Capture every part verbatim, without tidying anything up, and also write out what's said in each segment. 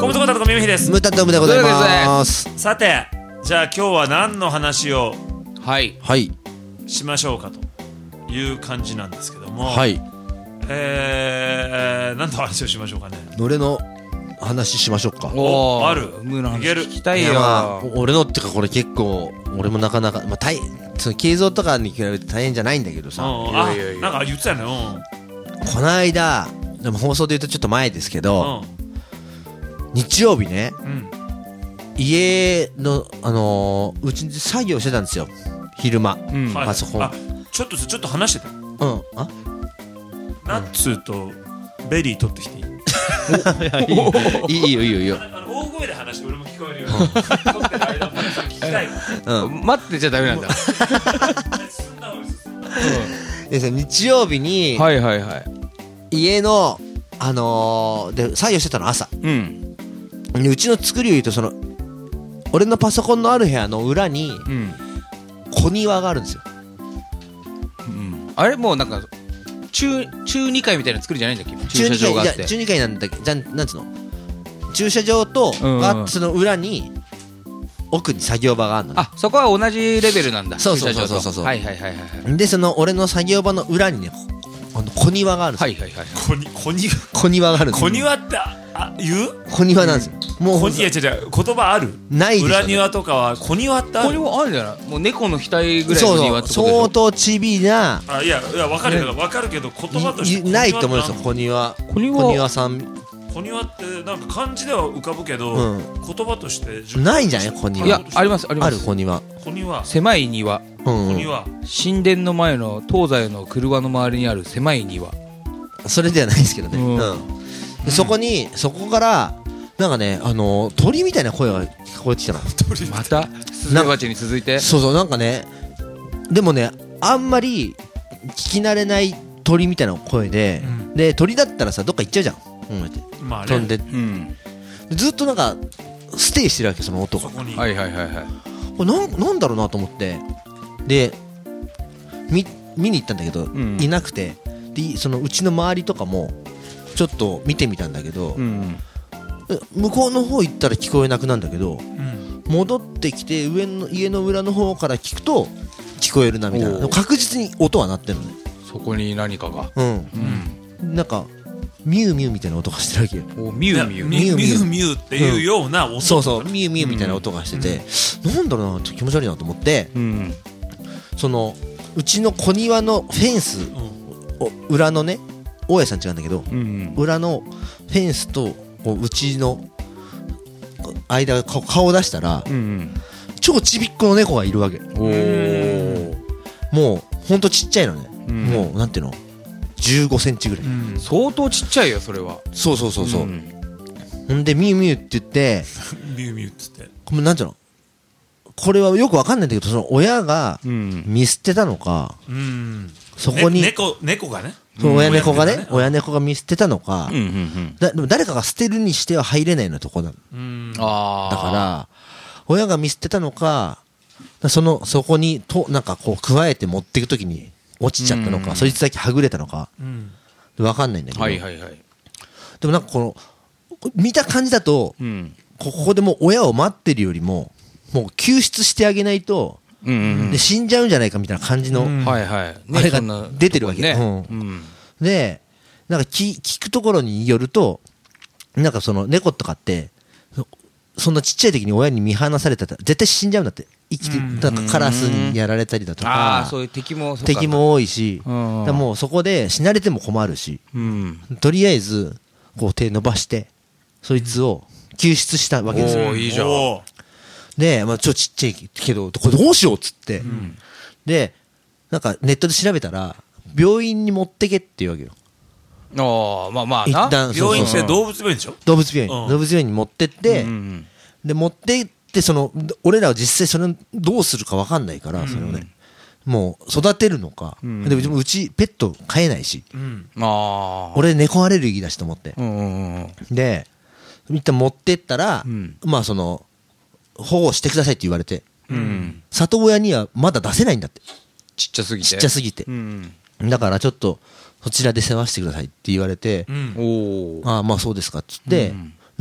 コムトコタルトミミヒです。 ムタトムでございます。 さて、じゃあ今日は何の話をはいはいしましょうかという感じなんですけども、 はいえー、何の話をしましょうかね。 俺の話しましょうか。 おあるムーの話いける聞きたいよ。 いやまあ俺のってかこれ結構俺もなかなかまあ大その経蔵とかに比べて大変じゃないんだけどさ、 うん、 いやいやいやあ、なんか言ってたよね。 この間でも放送で言うとちょっと前ですけど、日曜日ね、 うんうん家のあのー、うちで作業してたんですよ昼間、 うんはいパソコン。 あ、ちょっとちょっと話してた。 うんあナッツとベリー取ってきていい？ いいいいよいいよいいよ。 あの大声で話して俺も聞こえるよ。取ってる間も聞きたいわ。 うん待ってちゃダメなんだ。 進んだ方がいいです。 でさ日曜日にはいはいはい。 家のあのー、で作業してたの朝うんでうちの作りを言うとその俺のパソコンのある部屋の裏にうん小庭があるんですよ。 うん。あれもうなんか中中二階みたいな作りじゃないんだっけ？駐車場があって。 いや中二階なんだけどじゃんなんつうの駐車場とうんうんがあってその裏に奥に作業場があるのね。 あ、そこは同じレベルなんだ。 そうそうそう駐車場とそうそうはいはいはいはいはい。 でその俺の作業場の裏にねあの小庭があるんですよ。 はいはいはい。 小に小に小庭があるんですよ。 小庭ってああ言う？ 小庭なんですよ。もう小庭違う違う言葉ある？ ないでしょね裏庭とかは小庭ってあこれる？ もあるんじゃない？もう猫の額ぐらいのそう庭ってそうことでしょ？ 相当ちびなあいやいや分かるけど分かるけど言葉としていいないと思うんですよ小庭小庭。 小庭小庭さん小庭ってなんか漢字では浮かぶけど、 うん言葉としてないんじゃない小庭。 いやありますあります。 ある小庭。 小庭狭い庭。 うんうん。 小庭神殿の前の東西の車の周りにある狭い庭。 それではないですけどね。 うんうん。でそこにそこからなんかねあのー鳥みたいな声が聞こえてきたの。 またスズメバチに続いて。 そうそうなんかねでもねあんまり聞き慣れない鳥みたいな声で、 うんで鳥だったらさどっか行っちゃうじゃん。うんってまあね飛んでうん。 ずっとなんかステイしてるわけその音が。 そこに、 はいはいはいはい。 これなんなんだろうなと思ってで見見に行ったんだけど、 うんいなくてでそのうちの周りとかもちょっと見てみたんだけど、 うん。 え向こうの方行ったら聞こえなくなるんだけどうん戻ってきて上の家の裏の方から聞くと聞こえるなみたいな。 おうでも確実に音は鳴ってるのね。 そこに何かが。 うんうん。 なんかミュウミュウみたいな音がしてるわけよ。 おミュウミュウ。 ミュウミュウミュウっていうような音、 そうそうミュウミュウみたいな音がしてて、なんだろうなちょっと気持ち悪いなと思ってうん。 そのうちの小庭のフェンスうんを裏のね大家さん違うんだけどうん。 裏のフェンスとこううちの間が顔顔を出したらうん。 超ちびっこの猫がいるわけ。 おー。 もうほんとちっちゃいのね、 うんもうなんていうのじゅうごセンチぐらい、 うん相当ちっちゃいよそれは。 そうそうそうそう、 んほんでミュウミュウって言ってミュウミュウっつってこれなんていうのこれはよくわかんないんだけどその親がうん。 見捨てたのかうんそこに、 ね猫猫がねその親猫がね、 うん親猫が見捨てたのか、 うんうんだでも誰かが捨てるにしては入れないようなとこなのうんああ。 だから親が見捨てたのかそのそこにとなんかこう加えて持っていくときに落ちちゃったのか、 うんそいつだけはぐれたのかうんわかんないんだけど、 はいはいはい。 でもなんかこの見た感じだとうん。 ここでもう親を待ってるよりももう救出してあげないと、 うんうんで死んじゃうんじゃないかみたいな感じの、 うんはいはい。 あれがそんな出てるわけね。 ううん。 でなんか聞聞くところによるとなんかその猫とかってそそんなちっちゃい時に親に見放されたら絶対死んじゃうんだって生きてうんなんかカラスにやられたりだとかああ、そういう敵も。そうか敵。も多いし、 うんだからもうそこで死なれても困るしうん。 とりあえずこう手伸ばしてそいつを救出したわけですよ。 おーいいじゃんおーで、まあ、ちょっとちっちゃいけどこれどうしようっつって、 んでなんかネットで調べたら病院に持ってけっていうわけよ。 ああ、まあまあな。 一旦病院ってそうそう動物病院でしょ動物病院、 うん動物病院に持ってって、 うんで持って行ってその俺らは実際それどうするか分かんないから、それをねもう育てるのか、 うんでもうちペット飼えないし、 うんうん。ああ。 俺猫アレルギーだしと思って、 うんうんうん。 で一旦持ってったら、 うんまあその保護してくださいって言われて、 うん。 里親にはまだ出せないんだって、 ちっちゃすぎて。 ちっちゃすぎて、 うん。 だからちょっとそちらで世話してくださいって言われて、 うんおお。 ああまあそうですかっつって、 うん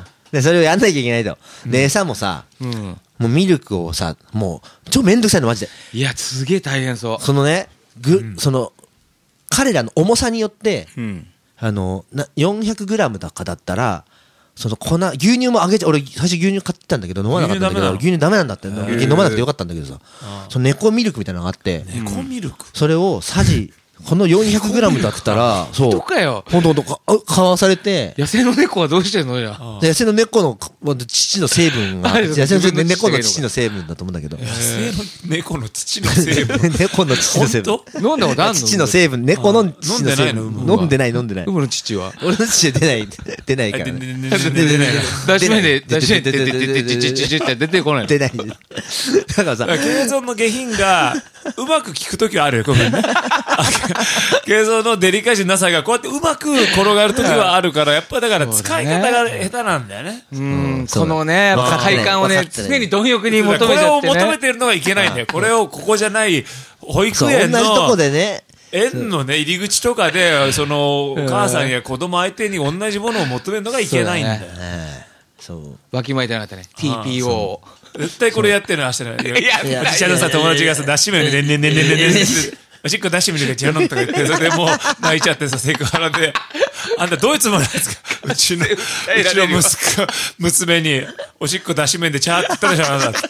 で、それをやんなきゃいけないと。で、餌もさ、 うん。 もうミルクをさ、もう、超めんどくさいの、マジで。 いや、すげえ大変そう。 そのね、ぐ、その、彼らの重さによって、 うん。 あの、な、よんひゃくグラムだかだったら、その粉、牛乳もあげちゃ、俺最初牛乳買ってたんだけど、飲まなかったんだけど、牛乳ダメなんだって、飲まなくてよかったんだけどさ、その猫ミルクみたいなのがあって、 猫ミルクそれをさじ、このよんひゃくグラムだったら、そう。 どっかよ。 ほんとほんと、か、買わされて、 野生の猫はどうしてんのや。 で野生の猫の、父の成分が、 あ野生の猫の自分の父父の成分だと思うんだけど、 野生の猫の土の成分猫の父の成分。 飲んだことあんの父の成分、猫の父の成分。 飲んでないの飲んでない、飲んでない。 ウムの父は。 俺の父は出ない、出ないからね。 出ない出し目で、出し目で、出て、出て、出て、出て、出てこないの。 出ない。だからさ、 ケイゾンの下品がうまく効くときはあるよ、こういうふうにね。ケイゾンのデリカシーなさがこうやってうまく転がるときはあるから、やっぱだから使い方が下手なんだよね。 うん、このね、やっぱ快感をね、常に貪欲に求めちゃってね。 これを求めてるのがいけないんだよ。これをここじゃない、保育園の。 同じとこでね。 園のね、入り口とかで、その、お母さんや子供相手に同じものを求めるのがいけないんだよ。 そう。 わきまえてなかったね。ティーピーオー。 絶対これやってるの明日の。いや、 おじちゃんのさ、友達がさ、出し目で、ねんねんねんねんねんねんねん。おしっこ出してみるから違うのとか言って、それでもう泣いちゃってさ、セクハラで。あんたどういうつもりなんですかうちの、うちの息子、娘に、おしっこ出し面でチャーって言ったでしょ、あなた。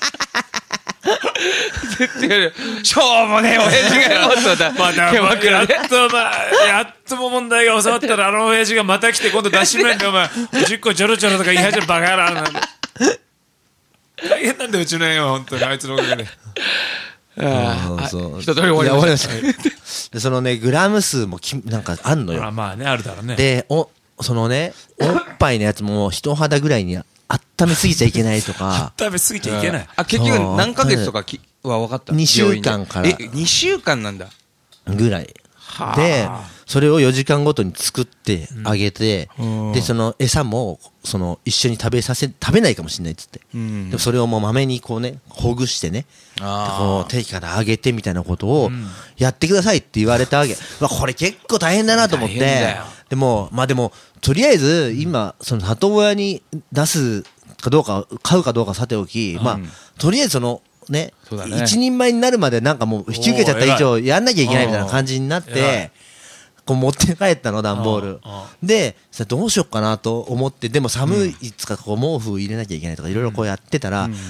絶対やる。しょうもねえ親父がよ、とだ。 また、やっと、まあ、やっとも問題が収まったら、あの親父がまた来て、今度出し面でお前、おしっこちょろちょろとか言い始めるバカ野郎なんで。大変なんだよ、うちの園は、本当に、あいつのおかげで。 ああ、 そう。 一通り終わりました。 で、そのね、グラム数もき、なんかあんのよ。 あまあね、あるだろうね。 で、お、そのね、おっぱいのやつも人肌ぐらいに温めすぎちゃいけないとか。 食べ過ぎちゃいけない。 あ、結局何ヶ月とかきは分かった？ にしゅうかんから。 え、にしゅうかんなんだ。 ぐらい。で、それをよじかんごとに作ってあげて、で、その餌も、その、一緒に食べさせ、食べないかもしれないっつって。でもそれをもうまめにこうね、ほぐしてね、こう、定期からあげてみたいなことを、やってくださいって言われたわけ。まあ、これ結構大変だなと思って。でも、まあでも、とりあえず、今、その里親に出すかどうか、買うかどうかさておき、まあ、とりあえずその、ね、一人前になるまでなんかもう引き受けちゃった以上やんなきゃいけないみたいな感じになって、こう持って帰ったの、段ボール。で、どうしよっかなと思って、でも寒いつかこう毛布入れなきゃいけないとかいろいろこうやってたら、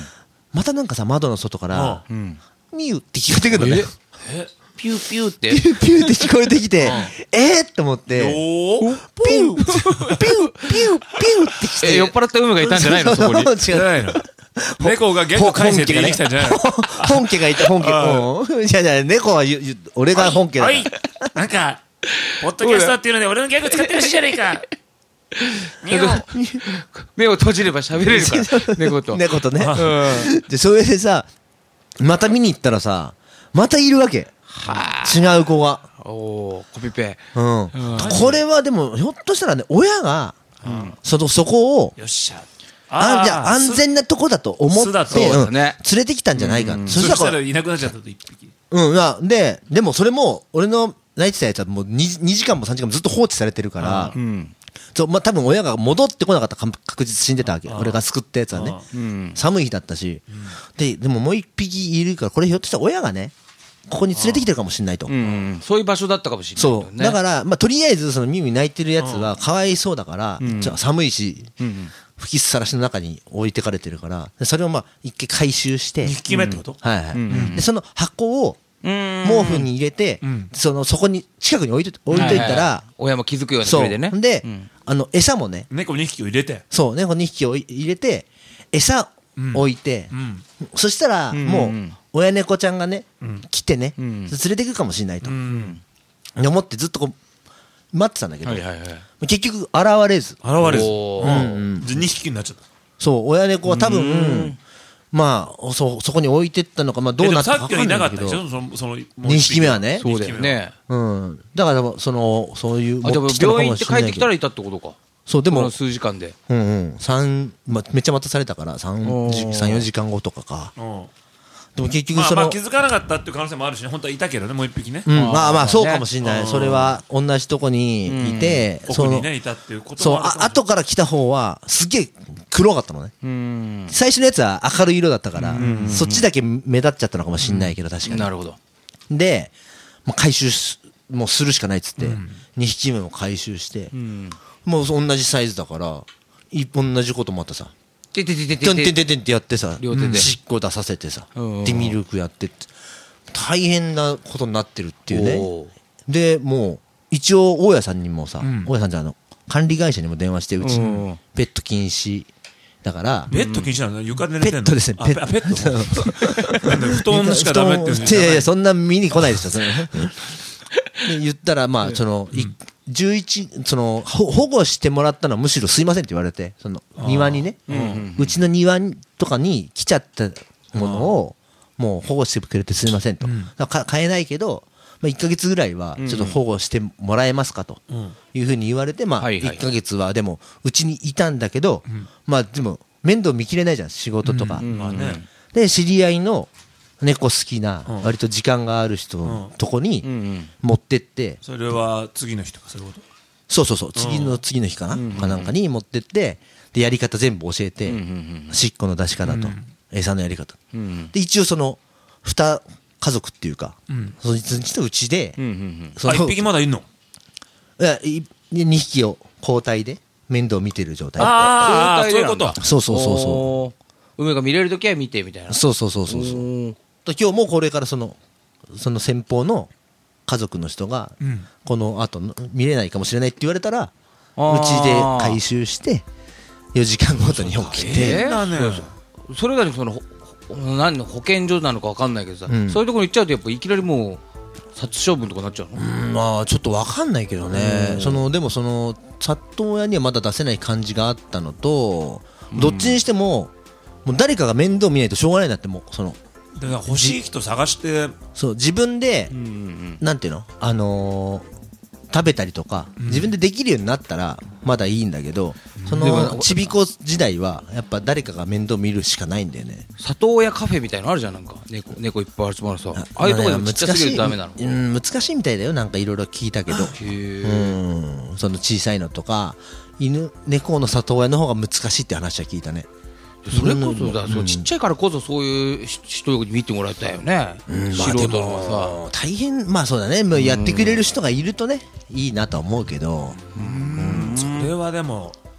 またなんかさ、窓の外からう、ん。 ミューって聞こえてくるのね。 えピューピューって。 ピューピューって聞こえてきて、えーって思って、 おーピュー、ピュー、ピュー、ピューって来て。 え、酔っ払った海がいたんじゃないのそこに。 違う。 じゃないの。猫が逆返せって言いに来たんじゃないの。 本家がいた、本家。うん。いやいや、猫はゆゆ俺が本家だかおいなんか、ポッドキャストっていうので俺のギャグ使ってるしじゃねえか。ミオ目を閉じれば喋れるから、猫と。 ら。猫とね。 うん。 で、それでさ、また見に行ったらさ、またいるわけ。 は違う子が。 あ。おー、コピペ。 うん。これはでも、ひょっとしたらね、親が、その、そこを、 よっしゃ。 あじゃあ安全なとこだと思巣だとって、うん連そうだねれてきたんじゃないか。 そそしたら、 したらいなくなっちゃったと一匹。 うん、いやで、でもそれも、俺の泣いてたやつはもう 2, 2時間もさんじかんもずっと放置されてるからう、ん。 そう、まあ、多分親が戻ってこなかったら確実死んでたわけ。俺が救ったやつはね。 うん。 寒い日だったし。で、でももう一匹いるから、これひょっとしたら親がね、ここに連れてきてるかもしれないとう。ん。そういう場所だったかもしれないそう。 よね。、 だからら、まあ、とりあえず、そのミミ泣いてるやつはかわいそうだから、 んじゃあ寒いし、 うん。 吹きさらしの中に置いてかれてるから、それをまあ、一回回収して、 二匹目ってことはいはい。 んで、その箱をうん。 毛布に入れて、 んその、そこに、近くに置いと置いといたははらは、親も気づくようなそう。 距離でね。 でうん、 あの、餌もね、 猫にひきを入れて。 そうね、このにひきを入れて、餌置いてう、ん。 そしたら、 んもう、親猫ちゃんがね、来てね、 ん連れてくるかもしれないとう。ん。 で思ってずっとこう、待ってたんだけどはい、はいはい。 結局現れず、 現れず。 おーうんうんじゃあにひきになっちゃった。 そう、親猫は多分、まあ、そう、そこに置いてったのか、まあ、どうなったかえでもさっきはいなかったでし分かんないけど、 ょその、その、 にひきめはね。 そうだよね。 うん。だから、その、そういう、 あ、でも持ってきたのか病院行ってもしれないけど帰ってきたらいたってことか。 そう、でもこの、数時間で。 うんうん、三、まあ、めっちゃ待たされたから、三時、 おー三、四時間後とかか。 うん。 でも結局まあその、 まあ気づかなかったっていう可能性もあるしね。本当はいたけどね、もう一匹ね。 うん、 あーまあまあ、そうねかもしれない。 うんそれは、同じとこにいて、その、 奥にね、いたっていうことそう、 もあるかもあ、後から来た方は、すげえ黒かったのね。 うん。 最初のやつは明るい色だったから、そっちだけ目立っちゃったのかもしれないけど、確かに。 なるほど。 で、もう回収す、もうするしかないっつって、にひきめも回収してう、ん。 もう同じサイズだから、い同じことまたさ、 ててててててんてんてんてんってやってさ、 両手でしっこ出させてさ、 うんで、ミルクやってって、大変なことになってるっていうね。 おーで、もう、一応、大家さんにもさ、 ん大家さんじゃあの、管理会社にも電話して、うち、 うんペット禁止だから、 ベッド禁止なの床で寝てんのペットですねあペあペットなんだよ布団しかダメって言うんいやいや、そんな見に来ないですよ、それ。で言ったら、まあ、その、いじゅういち、その、ほ保護してもらったのはむしろすいませんって言われて、その、庭にね、うちの庭とかに来ちゃったものを、もう保護してくれてすいませんと。だから買えないけど、まあ、いっかげつぐらいは、ちょっと保護してもらえますかというふうに言われて、まあ、 はいはいいっかげつはでも、うちにいたんだけど、まあ、でも、面倒見きれないじゃん、仕事とか。 まあねで、知り合いの猫好きなうん、 割と時間がある人のとこうんうにん。 持ってって、 それは次の日とかそういうことそうそうそう、次の次の日かなかなんかに持ってって、で、やり方全部教えてうんうん、 しっこの出し方と、餌のやり方。 うん。 で、一応その、二家族っていうかん、 そいつんちとうちでうんう、んあその一匹まだいんのいや、い二匹を交代で面倒見てる状態。 ああそういうことそうそうそうそそ梅が見れるときは見てみたいな。 う。そうそうそうそうそう。 うんと今日もこれからその、その先方の家族の人が、 うんこの後の見れないかもしれないって言われたら、うあーちで回収して、よじかんごとに起きえて、 変だねそれがねそのほ何の保健所なのかわかんないけどさ、 うんそういうところに行っちゃうとやっぱいきなりもう殺処分とかなっちゃうの、 うんまあちょっとわかんないけどね、そのでもその里親にはまだ出せない感じがあったのと、どっちにしても、もう誰かが面倒見ないとしょうがないなって、もうそのだから欲しい人探してそう自分で、 うんうんなんていうの、あのー食べたりとか、自分でできるようになったらまだいいんだけど、そでものちびこ時代はやっぱ誰かが面倒見るしかないんだよね。 里親カフェみたいのあるじゃん、なんか猫猫いっぱい集まるさ、ああいうところでもちっちゃすぎるとダメなの。へうん、難しいみたいだよ。なんかいろいろ聞いたけど。 え、 うん、その小さいのとか、犬、猫の里親の方が難しいって話は聞いたね。 それこそだ、 うんそうちっちゃいからこそそういうし人に見てもらいたいよね、 うん素人のまあでさも大変、まあそうだね。もうやってくれる人がいるとね、いいなとは思うけど。 それはでも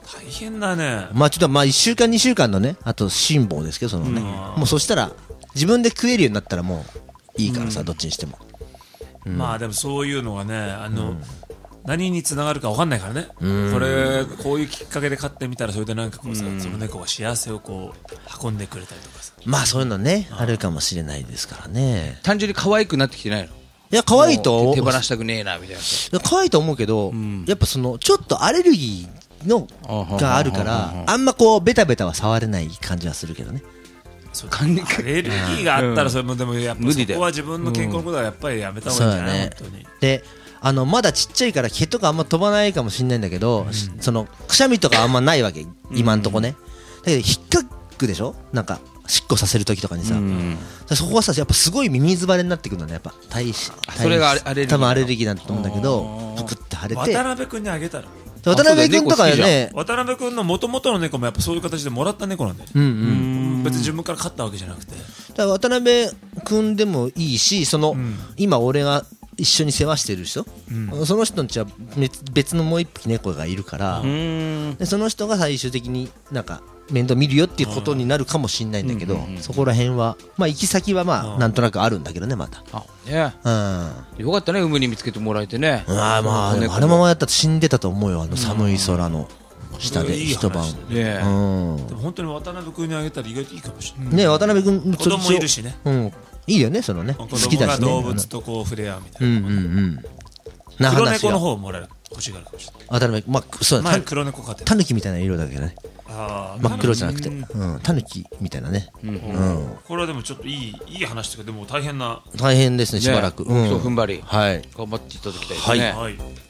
大変だね。 まあちょっとまあいっしゅうかんにしゅうかんのね、あと辛抱ですけど、そのね、もうそしたら自分で食えるようになったらもういいからさ、どっちにしても。 まあでもそういうのはね、あの、何につながるか分かんないからね、これこういうきっかけで飼ってみたら、それでなんかこうさ、その猫が幸せをこう運んでくれたりとかさ、 まあそういうのね、あるかもしれないですからね。 単純に可愛くなってきてないの？ いや可愛いともう手放したくねえなみたいな。 いや可愛いと思うけど、やっぱそのちょっとアレルギーのがあるからあんまこうベタベタは触れない感じはするけどね。 そうアレルギーがあったらそれもでもやっぱそこは自分の健康のことはやっぱりやめた方がいいんじゃない、本当に。であのまだちっちゃいから毛とかあんま飛ばないかもしれないんだけど、そのくしゃみとかあんまないわけ今んとこね。だけど引っかくでしょ、なんかしっこさせる時とかにさ、そこはさやっぱすごいミミズバレになってくるのね、やっぱ体質、 それがアレルギー、 多分アレルギーなんだと思うんだけど、ぷくって腫れて。 渡辺君にあげたら、 渡辺君とかね、 渡辺君の元々の猫もやっぱそういう形でもらった猫なんだよね。うんうん、別に自分から飼ったわけじゃなくて、だから渡辺君でもいいし、その、うん、今俺が一緒に世話してる人、うん、その人のちは別のもう一匹猫がいるから、でその人が最終的になんか面倒見るよっていうことになるかもしれないんだけど、そこら辺はまあ行き先はまあなんとなくあるんだけどね、また。あ、ね、 うん、よかったね、海に見つけてもらえてね。 ああまああのままやったら死んでたと思うよ、あの寒い空の下で一晩。 でも本当に渡辺君にあげたら意外といいかもしれないね。渡辺君子供いるしね、 いいよね、そのね、好きだしね、 動物とこう触れ合うみたいな。うんうんうん。黒猫の方をもらえる、欲しがるかもしれない。 渡辺、まあそうだ、 黒猫飼ってタヌキみたいな色だけどね。真っ黒じゃなくて、タヌキみたいなね。 これはでもちょっといいいい話というか、でも大変な、 大変ですね、しばらく。 そう踏ん張り、 はい、 頑張っていただきたいですね。 はい。